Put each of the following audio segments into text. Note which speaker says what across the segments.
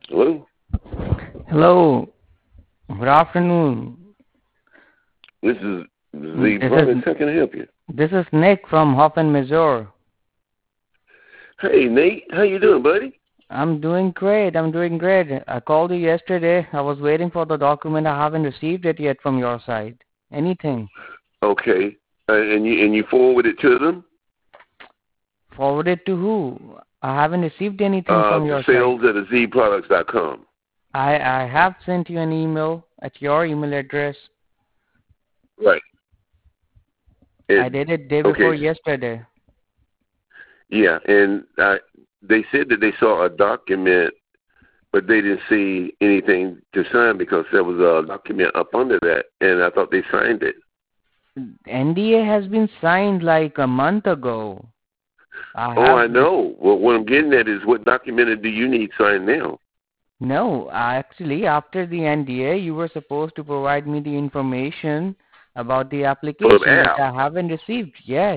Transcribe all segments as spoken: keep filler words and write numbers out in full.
Speaker 1: Hello?
Speaker 2: Hello. Good afternoon.
Speaker 1: This is Z
Speaker 2: This
Speaker 1: Brothers.
Speaker 2: is
Speaker 1: How can I help you?
Speaker 2: this is Nick from Hoffen, Missouri.
Speaker 1: Hey, Nate. How you doing, buddy?
Speaker 2: I'm doing great. I'm doing great. I called you yesterday. I was waiting for the document. I haven't received it yet from your side. Anything?
Speaker 1: Okay. Uh, and you and you forward it to them?
Speaker 2: Forwarded to who? I haven't received anything
Speaker 1: Uh,
Speaker 2: from your
Speaker 1: sales
Speaker 2: side.
Speaker 1: at a z products dot com.
Speaker 2: I I have sent you an email at your email address.
Speaker 1: Right.
Speaker 2: I
Speaker 1: It,
Speaker 2: did it day
Speaker 1: okay.
Speaker 2: before yesterday.
Speaker 1: Yeah, and uh, they said that they saw a document, but they didn't see anything to sign because there was a document up under that, and I thought they signed it.
Speaker 2: N D A has been signed like a month ago. I
Speaker 1: Oh,
Speaker 2: have
Speaker 1: I know. Well, what I'm getting at is what document do you need signed now?
Speaker 2: No, actually, after the N D A, you were supposed to provide me the information about the
Speaker 1: For the
Speaker 2: application, which
Speaker 1: app.
Speaker 2: I haven't received. Yes.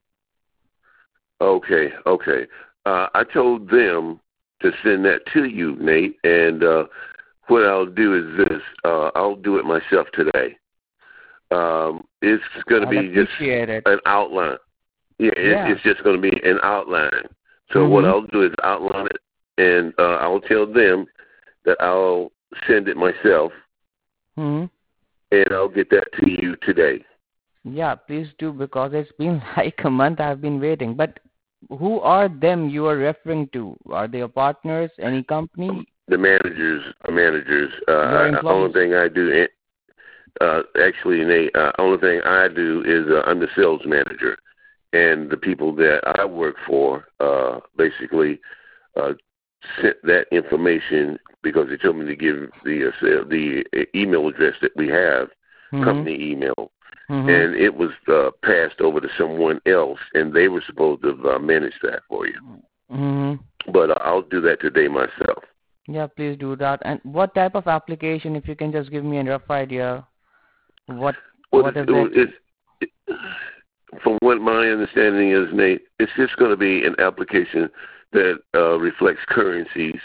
Speaker 1: Okay, okay. Uh, I told them to send that to you, Nate, and uh, what I'll do is this. Uh, I'll do it myself today. Um, it's going to
Speaker 2: I'll
Speaker 1: be just
Speaker 2: appreciate it.
Speaker 1: an outline. Yeah, it,
Speaker 2: Yeah.
Speaker 1: it's just going to be an outline. So what
Speaker 2: Mhm.
Speaker 1: I'll do is outline it, and uh, I'll tell them that I'll send it myself,
Speaker 2: Mhm.
Speaker 1: and I'll get that to you today.
Speaker 2: Yeah, please do because it's been like a month I've been waiting. But who are them you are referring to? Are they your partners? Any company?
Speaker 1: The managers, managers.
Speaker 2: Your
Speaker 1: Uh, only
Speaker 2: employees?
Speaker 1: thing I do, uh, actually, Nate, uh, only thing I do is uh, I'm the sales manager, and the people that I work for uh, basically uh, sent that information because they told me to give the uh, sa- the email address that we have,
Speaker 2: Mhm.
Speaker 1: company email,
Speaker 2: Mhm.
Speaker 1: and it was uh, passed over to someone else, and they were supposed to uh, manage that for you.
Speaker 2: Mhm.
Speaker 1: But uh, I'll do that today myself.
Speaker 2: Yeah, please do that. And what type of application, if you can just give me a rough idea? What
Speaker 1: Well,
Speaker 2: what
Speaker 1: it's,
Speaker 2: is it?
Speaker 1: it's it, from what my understanding is, Nate, it's just going to be an application that uh, reflects currencies.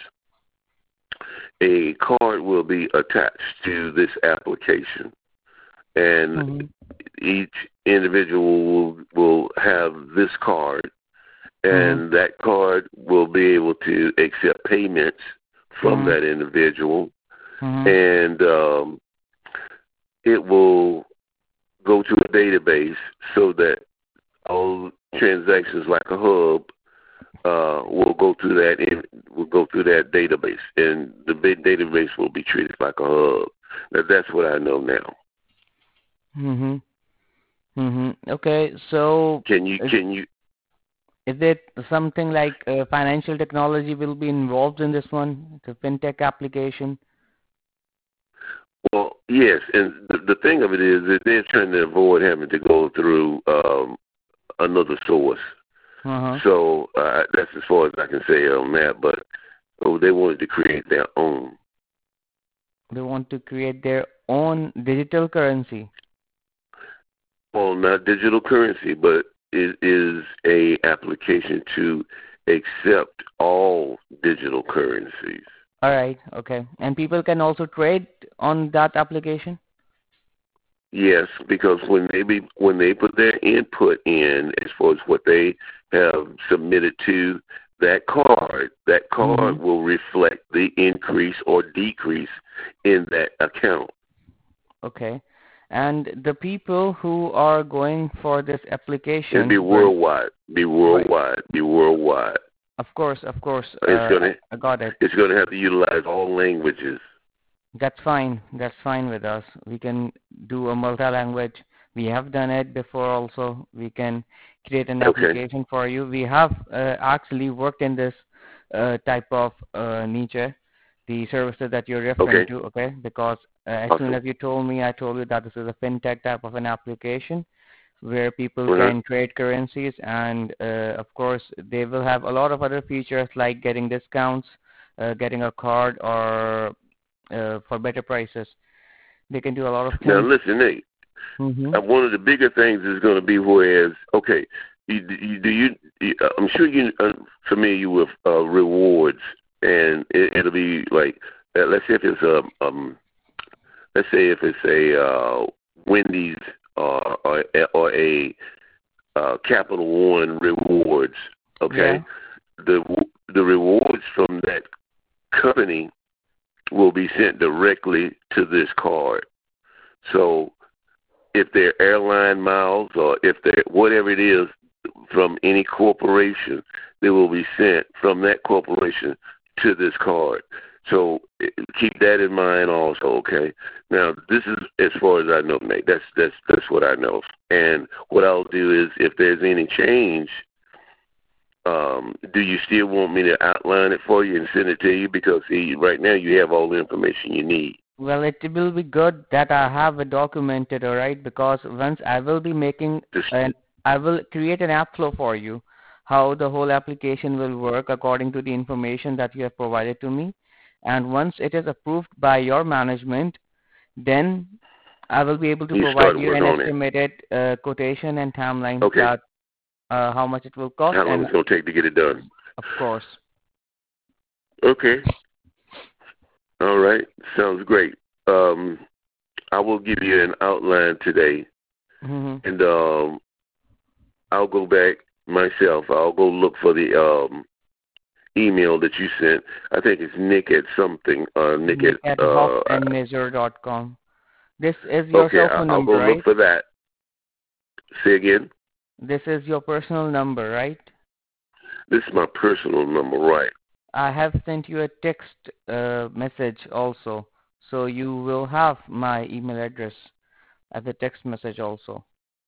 Speaker 1: A card will be attached to this application, and
Speaker 2: Mhm.
Speaker 1: each individual will, will have this card,
Speaker 2: Mhm.
Speaker 1: and that card will be able to accept payments from
Speaker 2: Mhm.
Speaker 1: that individual,
Speaker 2: Mhm.
Speaker 1: and um, it will go to a database so that all transactions like a hub uh, will go through that in, will go through that database, and the big database will be treated like a hub. Now, that's what I know now.
Speaker 2: Mhm. Mhm. Okay, so
Speaker 1: Can you
Speaker 2: is
Speaker 1: can you?
Speaker 2: is it something like uh, financial technology will be involved in this one, the fintech application?
Speaker 1: Well, yes, and the, the thing of it is that they're trying to avoid having to go through um, another source.
Speaker 2: Uh huh.
Speaker 1: So uh, that's as far as I can say on that. But oh, they wanted to create their own.
Speaker 2: They want to create their own digital currency.
Speaker 1: Well, not digital currency, but it is a application to accept all digital currencies.
Speaker 2: All right. Okay. And people can also trade on that application.
Speaker 1: Yes, because when they be when they put their input in as far as what they have submitted to that card, that card
Speaker 2: Mhm.
Speaker 1: will reflect the increase or decrease in that account.
Speaker 2: Okay. And the people who are going for this
Speaker 1: And be
Speaker 2: application were
Speaker 1: worldwide, be
Speaker 2: right.
Speaker 1: worldwide, be worldwide.
Speaker 2: Of course, of course.
Speaker 1: It's
Speaker 2: Uh, I,
Speaker 1: gonna
Speaker 2: I got it.
Speaker 1: it's gonna have to utilize all languages.
Speaker 2: That's fine. That's fine with us. We can do a multi-language. We have done it before also. We can create an
Speaker 1: Okay,
Speaker 2: application for you. We have uh, actually worked in this uh, type of uh, niche, the services that you're referring
Speaker 1: okay,
Speaker 2: to, okay? Because uh, as soon
Speaker 1: awesome.
Speaker 2: as you told me, I told you that this is a fintech type of an application where people
Speaker 1: Uh huh.
Speaker 2: can trade currencies and uh, of course they will have a lot of other features like getting discounts, uh, getting a card or uh, for better prices. They can do a lot of
Speaker 1: Now
Speaker 2: things.
Speaker 1: listen, Nate.
Speaker 2: Mhm.
Speaker 1: Uh, one of the bigger things is going to be whereas okay, you, you, do you? you uh, I'm sure you're uh, familiar with uh, rewards. and it, it'll be like, uh, let's say if it's a, um, let's say if it's a uh, Wendy's or or, or a uh, Capital One Rewards, okay,
Speaker 2: Yeah.
Speaker 1: the the rewards from that company will be sent directly to this card. So if they're airline miles or if they're whatever it is from any corporation, they will be sent from that corporation to this card. So keep that in mind also, okay? Now, this is as far as I know, Nate. That's that's that's what I know. And what I'll do is if there's any change, um, do you still want me to outline it for you and send it to you? Because see, right now you have all the information you need.
Speaker 2: Well, it will be good that I have it documented, all right? Because once I will be making an, I will create an app flow for you, how the whole application will work according to the information that you have provided to me. And once it is approved by your management, then I will be able to
Speaker 1: you
Speaker 2: provide you an
Speaker 1: on
Speaker 2: estimated uh, quotation and timeline
Speaker 1: okay.
Speaker 2: that uh, how much it will cost.
Speaker 1: How long
Speaker 2: and
Speaker 1: it's going to take to get it done?
Speaker 2: Of course.
Speaker 1: Okay. All right. Sounds great. Um, I will give you an outline today,
Speaker 2: Mm-hmm.
Speaker 1: and um, I'll go back myself. I'll go look for the um, email that you sent. I think it's Nick at something. Uh, Nick, Nick
Speaker 2: at,
Speaker 1: at uh,
Speaker 2: hoffandmizur dot com. This is your
Speaker 1: okay,
Speaker 2: cell phone
Speaker 1: I'll
Speaker 2: number,
Speaker 1: go
Speaker 2: right?
Speaker 1: look for that. Say again?
Speaker 2: This is your personal number, right?
Speaker 1: This is my personal number, right?
Speaker 2: I have sent you a text uh, message also, so you will have my email address as a text message also.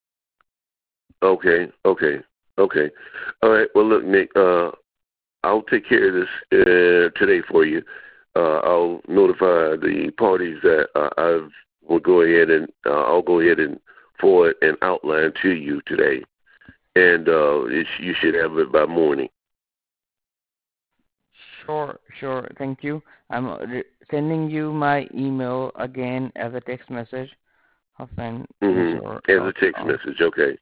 Speaker 1: Okay, okay, okay. All right. Well, look, Nick, uh, I'll take care of this uh, today for you. Uh, I'll notify the parties that uh, I will go ahead and uh, I'll go ahead and forward an outline to you today, and uh, it, you should have it by morning.
Speaker 2: Sure, sure. Thank you. I'm re- sending you my email again as a text message.
Speaker 1: Mm-hmm. As a text message, okay.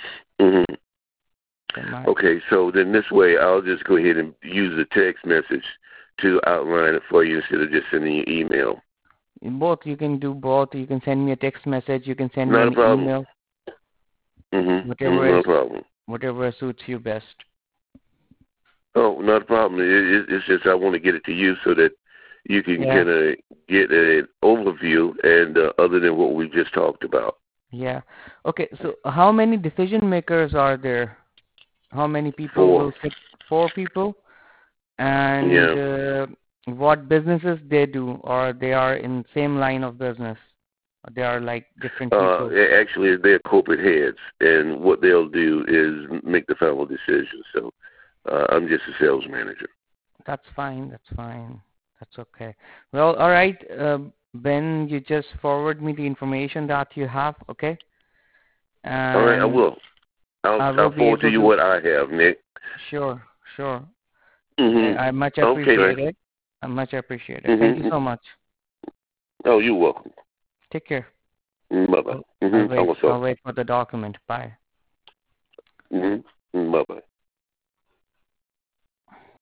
Speaker 1: Mm-hmm. Okay, so then this way I'll just go ahead and use the text message to outline it for you instead of just sending you email.
Speaker 2: Both, you can do both. You can send me a text message. You can send
Speaker 1: Not
Speaker 2: me an
Speaker 1: a problem.
Speaker 2: email.
Speaker 1: Mm-hmm.
Speaker 2: Whatever
Speaker 1: mm-hmm.
Speaker 2: is,
Speaker 1: no problem.
Speaker 2: Whatever suits you best.
Speaker 1: Oh, not a problem. It, it, it's just I want to get it to you so that you can
Speaker 2: Yeah.
Speaker 1: kind of get an overview and uh, other than what we just talked about.
Speaker 2: Yeah. Okay, so how many decision makers are there? How many people
Speaker 1: Four.
Speaker 2: will sit? Four people? And
Speaker 1: yeah.
Speaker 2: uh, what businesses they do, or they are in same line of business? Or they are like different people?
Speaker 1: Uh, actually, they're corporate heads, and what they'll do is make the final decision. So uh, I'm just a sales manager.
Speaker 2: That's fine. That's fine. That's okay. Well, all right. Uh, Ben, you just forward me the information that you have, okay? And
Speaker 1: all right, I will. I'll,
Speaker 2: I will
Speaker 1: I'll forward to you
Speaker 2: to...
Speaker 1: what I have, Nick.
Speaker 2: Sure, sure.
Speaker 1: Mm-hmm.
Speaker 2: I, I much appreciate
Speaker 1: okay,
Speaker 2: it. I much appreciate it.
Speaker 1: Mm-hmm.
Speaker 2: Thank you so much.
Speaker 1: Oh, you're welcome.
Speaker 2: Take care.
Speaker 1: Bye-bye.
Speaker 2: I'll,
Speaker 1: Mm-hmm.
Speaker 2: I'll, wait, I'll wait for the document. Bye.
Speaker 1: Mm-hmm. Bye-bye.